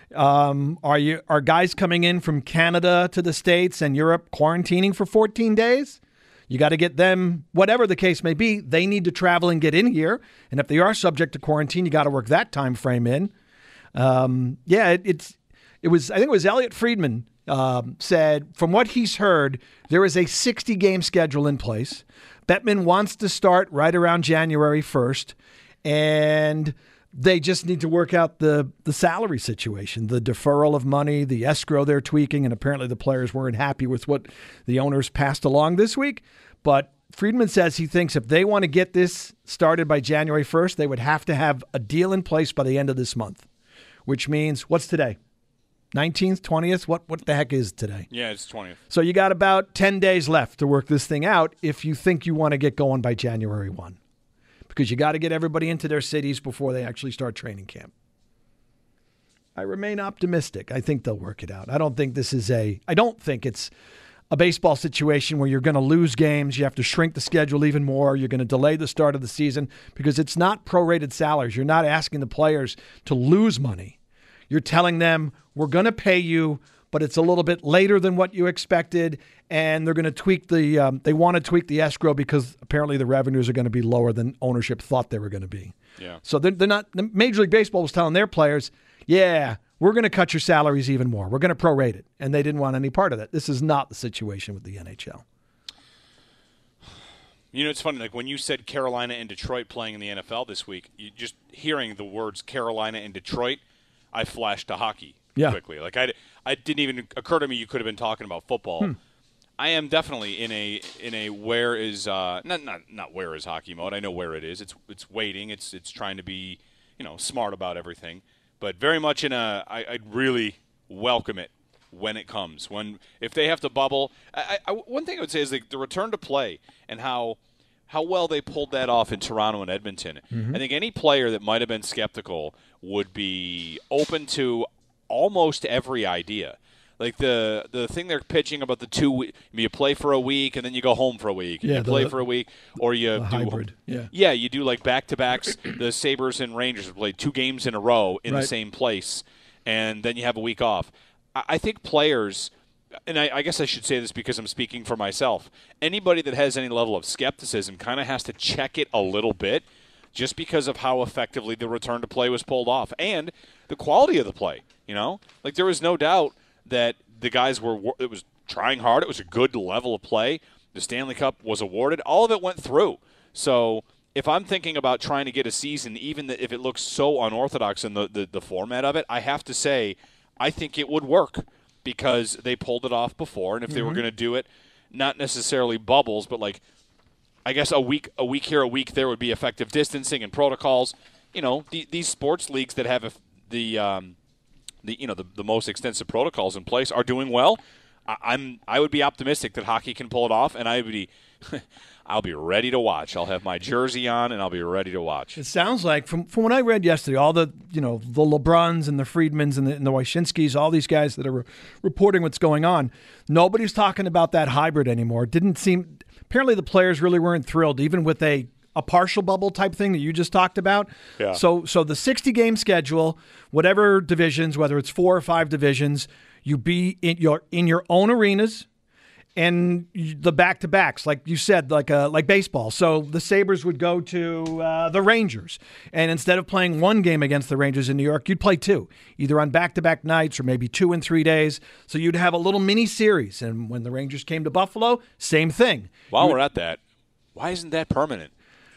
Are guys coming in from Canada to the States and Europe quarantining for 14 days? You got to get them, whatever the case may be, they need to travel and get in here. And if they are subject to quarantine, you got to work that time frame in. I think it was Elliot Friedman said, from what he's heard, there is a 60-game schedule in place. Bettman wants to start right around January 1st, and they just need to work out the salary situation, the deferral of money, the escrow they're tweaking, and apparently the players weren't happy with what the owners passed along this week. But Friedman says he thinks if they want to get this started by January 1st, they would have to have a deal in place by the end of this month, which means, what's today? 19th, 20th? What the heck is today? Yeah, it's 20th. So you got about 10 days left to work this thing out if you think you want to get going by January 1. because you got to get everybody into their cities before they actually start training camp. I remain optimistic. I think they'll work it out. I don't think it's a baseball situation where you're going to lose games. You have to shrink the schedule even more. You're going to delay the start of the season because it's not prorated salaries. You're not asking the players to lose money. You're telling them, we're going to pay you, but it's a little bit later than what you expected, and they're going to tweak they want to tweak the escrow because apparently the revenues are going to be lower than ownership thought they were going to be. Yeah. So they're not. Major League Baseball was telling their players, yeah, we're going to cut your salaries even more. We're going to prorate it, and they didn't want any part of that. This is not the situation with the NHL. You know, it's funny, like when you said Carolina and Detroit playing in the NFL this week, you just hearing the words Carolina and Detroit, I flashed to hockey quickly. Like I didn't even occur to me you could have been talking about football. I am definitely in a where is not where is hockey mode. I know where it is. It's waiting. It's trying to be, smart about everything. But very much I'd really welcome it when it comes. If they have to bubble, one thing I would say is the return to play and how well they pulled that off in Toronto and Edmonton. I think any player that might have been skeptical would be open to almost every idea. Like the thing they're pitching about the 2 week, you play for a week and then you go home for a week. And you play for a week, or you do hybrid. Yeah, you do like back-to-backs. The Sabres and Rangers have played 2 games in a row in the same place, and then you have a week off. I think players, and I guess I should say this because I'm speaking for myself, anybody that has any level of skepticism kind of has to check it a little bit just because of how effectively the return to play was pulled off and the quality of the play. Like there was no doubt that the guys it was trying hard. It was a good level of play. The Stanley Cup was awarded. All of it went through. So if I'm thinking about trying to get a season, even if it looks so unorthodox in the format of it, I have to say I think it would work because they pulled it off before. And if they were going to do it, not necessarily bubbles, but like I guess a week here, a week there would be effective distancing and protocols. These sports leagues that have the most extensive protocols in place are doing well. I would be optimistic that hockey can pull it off, and I'll be ready to watch. I'll have my jersey on, and I'll be ready to watch. It sounds like from what I read yesterday, all the the LeBruns and the Friedmans and the Wyshynskis, all these guys that are reporting what's going on, nobody's talking about that hybrid anymore. It didn't seem. Apparently, the players really weren't thrilled, even with a partial bubble type thing that you just talked about. Yeah. So the 60-game schedule, whatever divisions, whether it's 4 or 5 divisions, you be in your own arenas, and the back-to-backs, like you said, like baseball. So the Sabres would go to the Rangers, and instead of playing 1 game against the Rangers in New York, you'd play 2, either on back-to-back nights or maybe 2 in 3 days. So you'd have a little mini-series, and when the Rangers came to Buffalo, same thing. While we're at that, why isn't that permanent?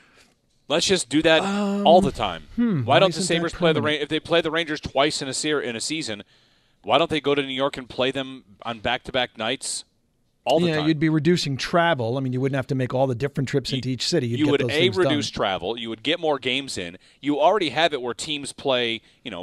Let's just do that all the time. Why don't the Sabres play if they play the Rangers twice in a season, why don't they go to New York and play them on back-to-back nights all the time? Yeah, you'd be reducing travel. I mean, you wouldn't have to make all the different trips into each city. You would reduce travel. You would get more games in. You already have it where teams play,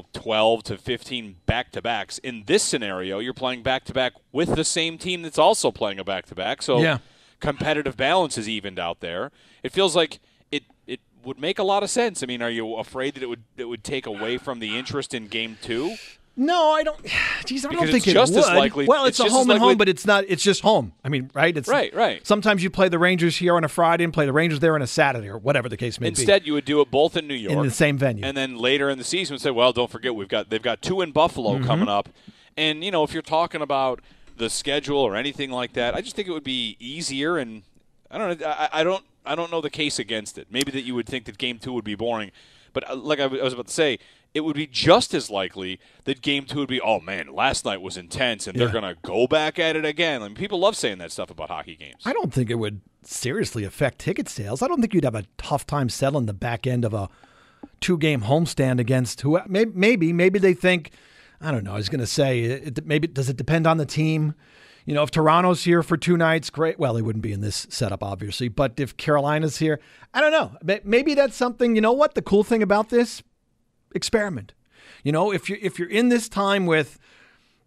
12 to 15 back-to-backs. In this scenario, you're playing back-to-back with the same team that's also playing a back-to-back. So competitive balance is evened out there. It feels like it would make a lot of sense. I mean, are you afraid that it would take away from the interest in Game 2? No, I don't. Geez, I don't think it just would. As likely, well, it's a home and home, but it's not. It's just home. I mean, right? It's right. Sometimes you play the Rangers here on a Friday and play the Rangers there on a Saturday, or whatever the case may be. Instead, you would do it both in New York, in the same venue, and then later in the season, would say, "Well, don't forget they've got 2 in Buffalo coming up." And if you're talking about the schedule or anything like that, I just think it would be easier. And I don't know. I don't know the case against it. Maybe that you would think that Game 2 would be boring, but like I was about to say, it would be just as likely that Game 2 would be, oh, man, last night was intense, and they're going to go back at it again. I mean, people love saying that stuff about hockey games. I don't think it would seriously affect ticket sales. I don't think you'd have a tough time settling the back end of a 2-game homestand against who. Maybe they think, I don't know, I was going to say, maybe does it depend on the team? If Toronto's here for 2 nights, great. Well, they wouldn't be in this setup, obviously. But if Carolina's here, I don't know. Maybe that's something. You know what? The cool thing about this, experiment. If you're in this time with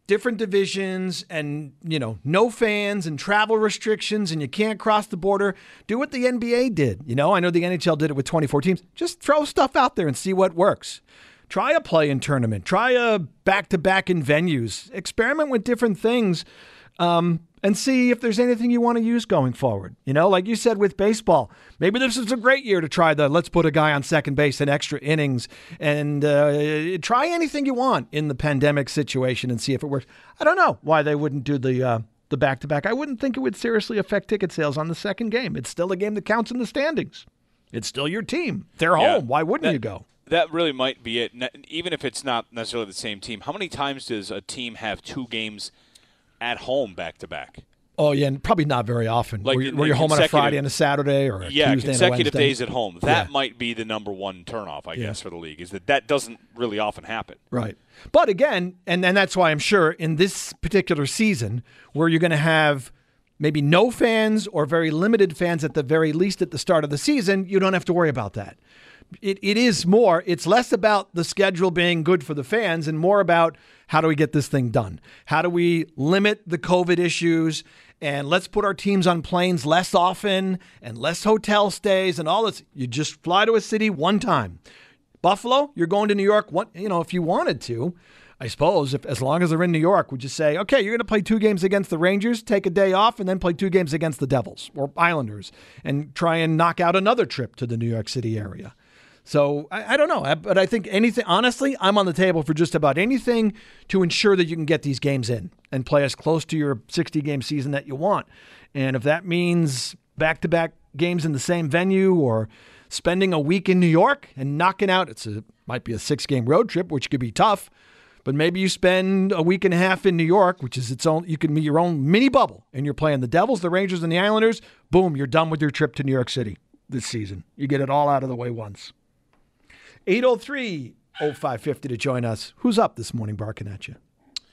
different divisions and, no fans and travel restrictions and you can't cross the border, do what the NBA did. I know the NHL did it with 24 teams. Just throw stuff out there and see what works. Try a play-in tournament. Try a back-to-back in venues. Experiment with different things and see if there's anything you want to use going forward. Like you said with baseball, maybe this is a great year to try let's put a guy on second base in extra innings and try anything you want in the pandemic situation and see if it works. I don't know why they wouldn't do the back-to-back. I wouldn't think it would seriously affect ticket sales on the second game. It's still a game that counts in the standings. It's still your team. They're home. Why wouldn't you go? That really might be it. Even if it's not necessarily the same team, how many times does a team have two games at home back-to-back? Oh, yeah, and probably not very often. Where you're home on a Friday and a Saturday or a Tuesday and a Wednesday. Consecutive days at home. That might be the number one turnoff, I guess, for the league, is that doesn't really often happen. Right. But again, and that's why I'm sure in this particular season where you're going to have maybe no fans or very limited fans at the very least at the start of the season, you don't have to worry about that. It's less about the schedule being good for the fans and more about how do we get this thing done? How do we limit the COVID issues? And let's put our teams on planes less often and less hotel stays and all this. You just fly to a city one time. Buffalo, you're going to New York, if you wanted to. I suppose, as long as they're in New York, we just say, okay, you're going to play 2 games against the Rangers, take a day off, and then play 2 games against the Devils or Islanders and try and knock out another trip to the New York City area. So I don't know, but I think anything, honestly, I'm on the table for just about anything to ensure that you can get these games in and play as close to your 60-game season that you want. And if that means back-to-back games in the same venue or spending a week in New York and knocking out, might be a 6-game road trip, which could be tough, but maybe you spend a week and a half in New York, which is you can be your own mini bubble, and you're playing the Devils, the Rangers, and the Islanders. Boom, you're done with your trip to New York City this season. You get it all out of the way once. 803-0550 to join us. Who's up this morning barking at you?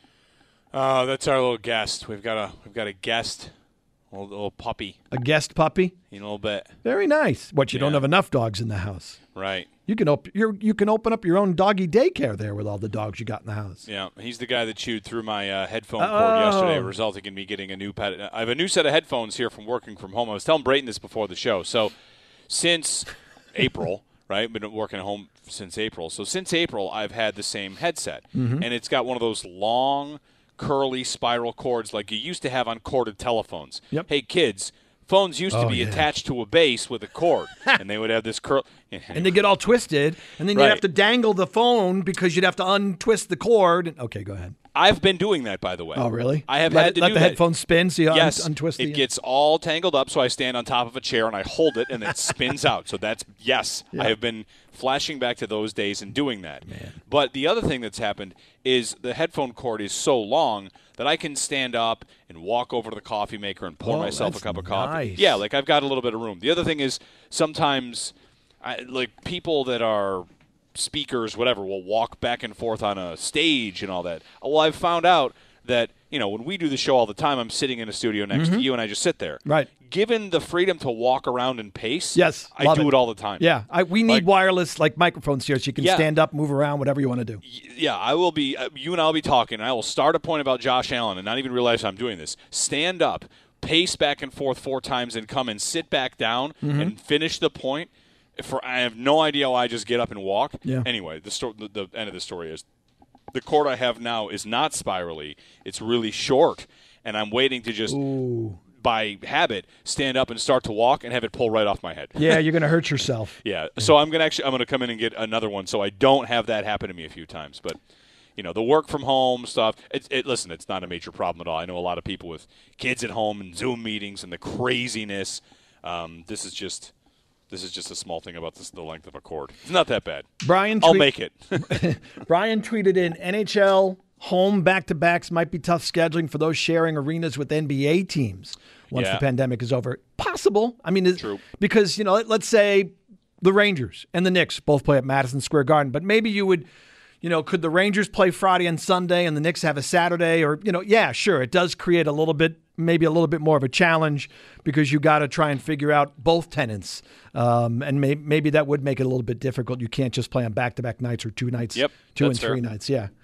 That's our little guest. We've got a guest, a little puppy. A guest puppy? In a little bit. Very nice. You don't have enough dogs in the house. Right. You can open up your own doggy daycare there with all the dogs you got in the house. Yeah, he's the guy that chewed through my headphone cord yesterday, resulting in me getting a new pet. I have a new set of headphones here from working from home. I was telling Brayton this before the show. So since April, right, been working at home since April. So since April, I've had the same headset, and it's got one of those long, curly spiral cords like you used to have on corded telephones. Yep. Hey, kids. Phones used to be attached to a base with a cord, and they would have this curl. And they get all twisted, and then you'd have to dangle the phone because you'd have to untwist the cord. Okay, go ahead. I've been doing that, by the way. Oh, really? I have had to do that. Let the headphones spin so you untwist it gets all tangled up, so I stand on top of a chair and I hold it, and it spins out. So that's, I have been flashing back to those days and doing that. Man. But the other thing that's happened is the headphone cord is so long that I can stand up and walk over to the coffee maker and pour myself a cup of coffee. Nice. Yeah, I've got a little bit of room. The other thing is sometimes people that are speakers, whatever, will walk back and forth on a stage and all that. Well, I've found out that, when we do the show all the time, I'm sitting in a studio next to you and I just sit there. Right. Given the freedom to walk around and pace, I do it all the time. Yeah, we need wireless microphones here so you can stand up, move around, whatever you want to do. Yeah, I will be. You and I will be talking. And I will start a point about Josh Allen and not even realize I'm doing this. Stand up, pace back and forth 4 times, and come and sit back down and finish the point. I have no idea why I just get up and walk. Yeah. Anyway, the end of the story is the cord I have now is not spirally. It's really short, and I'm waiting to just, by habit, stand up and start to walk and have it pull right off my head. Yeah, you're going to hurt yourself. Yeah. So I'm going to come in and get another one so I don't have that happen to me a few times. But, the work from home stuff, listen, it's not a major problem at all. I know a lot of people with kids at home and Zoom meetings and the craziness. This is just a small thing about the length of a cord. It's not that bad. I'll make it. Brian tweeted in, NHL home back-to-backs might be tough scheduling for those sharing arenas with NBA teams once the pandemic is over. Possible. I mean, true. Because, let's say the Rangers and the Knicks both play at Madison Square Garden, but maybe you would, could the Rangers play Friday and Sunday and the Knicks have a Saturday? Or, yeah, sure, it does create maybe a little bit more of a challenge because you got to try and figure out both tenants. And maybe that would make it a little bit difficult. You can't just play on back-to-back nights or 2 nights, 2 and 3 nights. Yeah.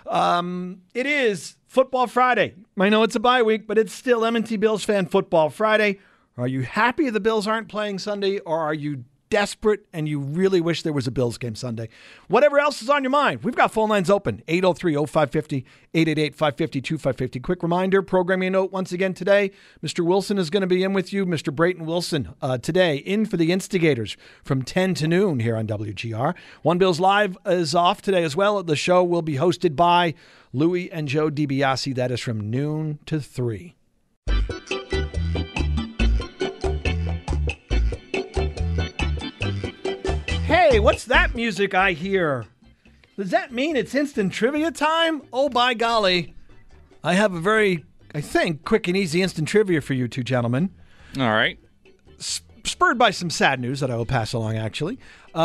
It is Football Friday. I know it's a bye week, but it's still M&T Bills Fan Football Friday. Are you happy the Bills aren't playing Sunday, or are you desperate and you really wish there was a Bills game Sunday? Whatever else is on your mind, we've got phone lines open. 803-0550, 888-550-2550. Quick reminder, programming note once again today, Mr. Wilson is going to be in with you. Mr. Brayton Wilson today in for the Instigators from 10 to noon here on WGR. One Bills Live is off today as well. The show will be hosted by Louie and Joe DiBiase. That is from noon to 3. Hey, what's that music I hear? Does that mean it's instant trivia time? Oh, by golly. I have a very, I think, quick and easy instant trivia for you two gentlemen. All right. Spurred by some sad news that I will pass along, actually.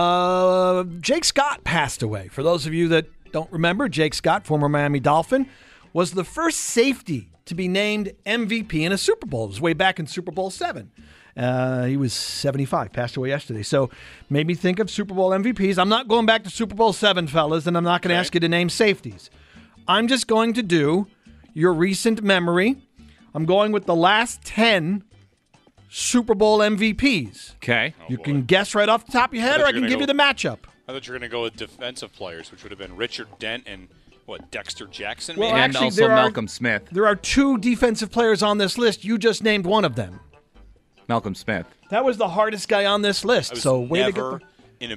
Jake Scott passed away. For those of you that don't remember, Jake Scott, former Miami Dolphin, was the first safety to be named MVP in a Super Bowl. It was way back in Super Bowl VII. He was 75, passed away yesterday. So made me think of Super Bowl MVPs. I'm not going back to Super Bowl VII, fellas, and I'm not going to ask you to name safeties. I'm just going to do your recent memory. I'm going with the last 10 Super Bowl MVPs. Okay. You can guess right off the top of your head, or I can give you the matchup. I thought you were going to go with defensive players, which would have been Richard Dent and, Dexter Jackson? Well, maybe? And also Malcolm Smith. There are 2 defensive players on this list. You just named one of them. Malcolm Smith. That was the hardest guy on this list. So way to never get in a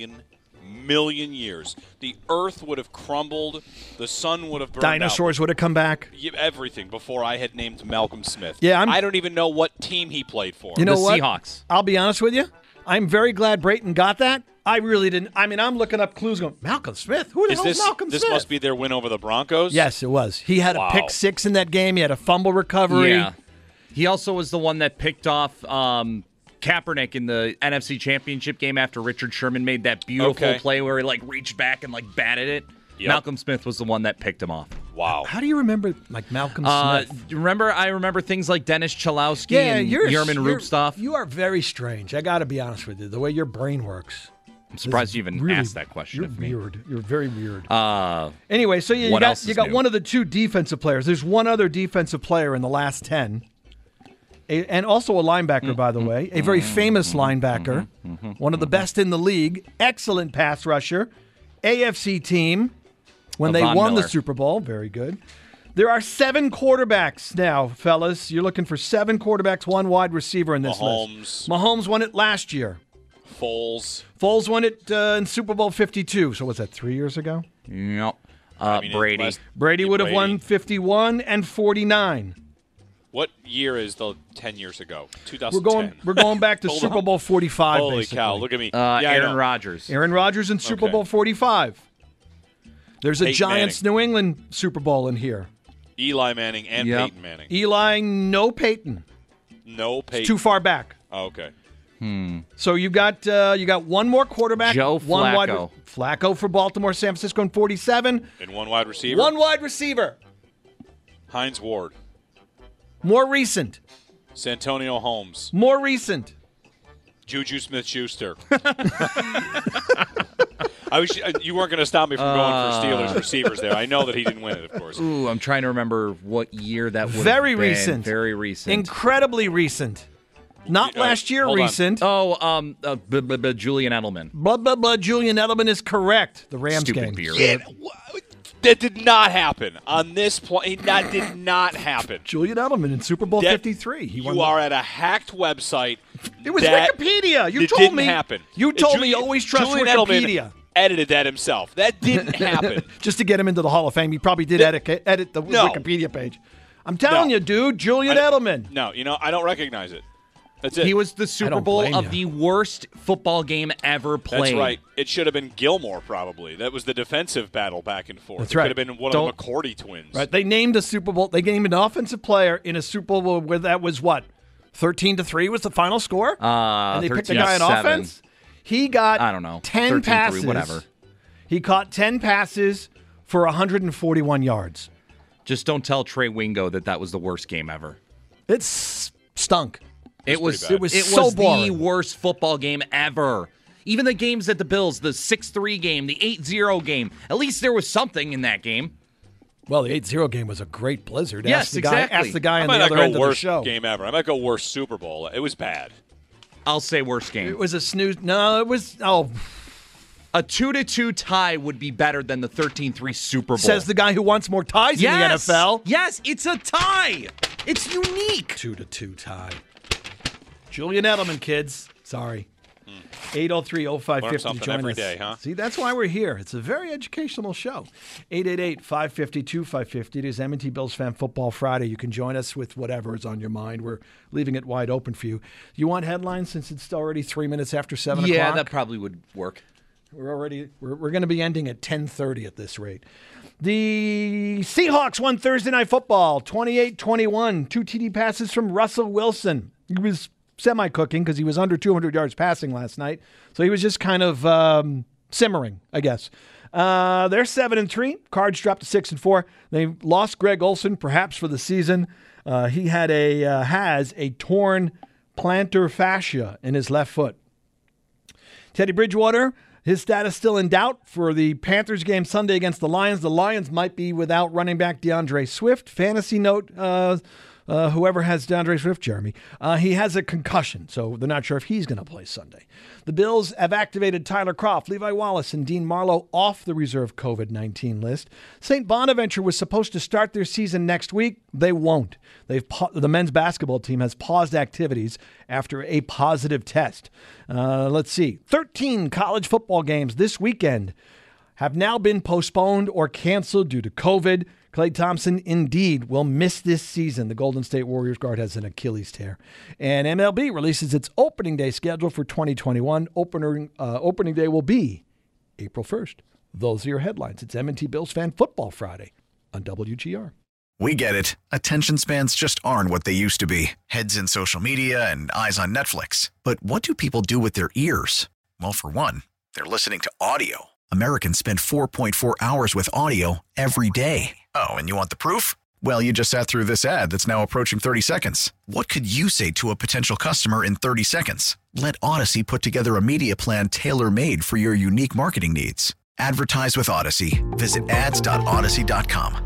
million years. The earth would have crumbled. The sun would have burned dinosaurs out. would have come back. Everything before I had named Malcolm Smith. Yeah, I don't even know what team he played for. You know the what? Seahawks. I'll be honest with you. I'm very glad Brayton got that. I really didn't. I mean, I'm looking up clues going, Malcolm Smith? Who the hell is Malcolm Smith? This must be their win over the Broncos? Yes, it was. He had a pick 6 in that game. He had a fumble recovery. Yeah. He also was the one that picked off Kaepernick in the NFC Championship game after Richard Sherman made that beautiful play where he reached back and batted it. Yep. Malcolm Smith was the one that picked him off. Wow. How do you remember Malcolm Smith? I remember things like Dennis Chalowski and Yerman Rupstov. You are very strange. I got to be honest with you. The way your brain works. I'm surprised you even asked that question You're of me. Weird. You're very weird. Anyway, so you got one of the 2 defensive players. There's one other defensive player in the last 10. And also a linebacker, by the way. A very famous linebacker. One of the best in the league. Excellent pass rusher. AFC team when they won the Super Bowl. Very good. There are 7 quarterbacks now, fellas. You're looking for 7 quarterbacks, 1 wide receiver in this list. Mahomes won it last year. Foles won it in Super Bowl 52. So was that 3 years ago? Yep. Brady would have won 51 and 49. What year is the 10 years ago? 2010. We're going back to Super Bowl 45. Holy basically. cow! Look at me. Aaron Rodgers. Aaron Rodgers in Super Bowl 45. There's a Giants New England Super Bowl in here. Eli Manning and Peyton Manning. Eli, no Peyton. No Peyton. It's too far back. Oh, okay. So you got one more quarterback. Joe Flacco. Flacco for Baltimore, San Francisco in 47. And 1 wide receiver. 1 wide receiver. Hines Ward. More recent. Santonio Holmes. More recent. Juju Smith-Schuster. You weren't going to stop me from going for Steelers receivers there. I know that he didn't win it, of course. Ooh, I'm trying to remember what year that was. Very recent. Very recent. Incredibly recent. Not last year recent. Oh, Julian Edelman. Julian Edelman is correct. The Rams Stupid game. beard. That did not happen on this play. That did not happen. Julian Edelman in Super Bowl 53. You are at a hacked website. It was Wikipedia. You told didn't me. happen. You told me always trust Julian Wikipedia. Edelman edited that himself. That didn't happen. Just to get him into the Hall of Fame, he probably did edit the Wikipedia page. I'm telling you, dude, Julian Edelman. No, I don't recognize it. That's it. He was the Super Bowl of the worst football game ever played. That's right. It should have been Gilmore, probably. That was the defensive battle back and forth. That's it right. Could have been one of the McCourty twins. Right. They named a Super Bowl. They named an offensive player in a Super Bowl where that was what? 13-3 was the final score? And they picked a guy on offense? He got 10 passes. Whatever. He caught 10 passes for 141 yards. Just don't tell Trey Wingo that was the worst game ever. It stunk. It was so boring. The worst football game ever. Even the games at the Bills, the 6-3 game, the 8-0 game, at least there was something in that game. Well, the 8-0 game was a great blizzard. Yes, exactly. Ask the guy on I might the not other go end of the worst show. game ever. I might go worst Super Bowl. It was bad. I'll say worst game. It was a snooze. No, it was. Oh, a 2-2 tie would be better than the 13-3 Super Bowl. says the guy who wants more ties in the NFL. Yes, it's a tie. It's unique. 2-2 tie. Julian Edelman, kids. Sorry. 803-0550 Learn to something join every us. day, huh? See, that's why we're here. It's a very educational show. 888-552-550. It is M&T Bills Fan Football Friday. You can join us with whatever is on your mind. We're leaving it wide open for you. You want headlines since it's already 3 minutes after 7 o'clock? Yeah, that probably would work. We're going to be ending at 10:30 at this rate. The Seahawks won Thursday Night Football, 28-21. 2 TD passes from Russell Wilson. He was semi-cooking because he was under 200 yards passing last night. So he was just kind of simmering, I guess. They're 7-3. Cards dropped to 6-4. They lost Greg Olsen, perhaps for the season. He had has a torn plantar fascia in his left foot. Teddy Bridgewater, his status still in doubt for the Panthers game Sunday against the Lions. The Lions might be without running back DeAndre Swift. Fantasy note, whoever has DeAndre Swift, Jeremy, he has a concussion, so they're not sure if he's going to play Sunday. The Bills have activated Tyler Kroft, Levi Wallace, and Dean Marlowe off the reserve COVID-19 list. St. Bonaventure was supposed to start their season next week. They won't. The men's basketball team has paused activities after a positive test. Let's see. 13 college football games this weekend have now been postponed or canceled due to COVID. Klay Thompson indeed will miss this season. The Golden State Warriors guard has an Achilles tear. And MLB releases its opening day schedule for 2021. Opening day will be April 1st. Those are your headlines. It's M&T Bills Fan Football Friday on WGR. We get it. Attention spans just aren't what they used to be. Heads in social media and eyes on Netflix. But what do people do with their ears? Well, for one, they're listening to audio. Americans spend 4.4 hours with audio every day. Oh, and you want the proof? Well, you just sat through this ad that's now approaching 30 seconds. What could you say to a potential customer in 30 seconds? Let Odyssey put together a media plan tailor-made for your unique marketing needs. Advertise with Odyssey. Visit ads.odyssey.com.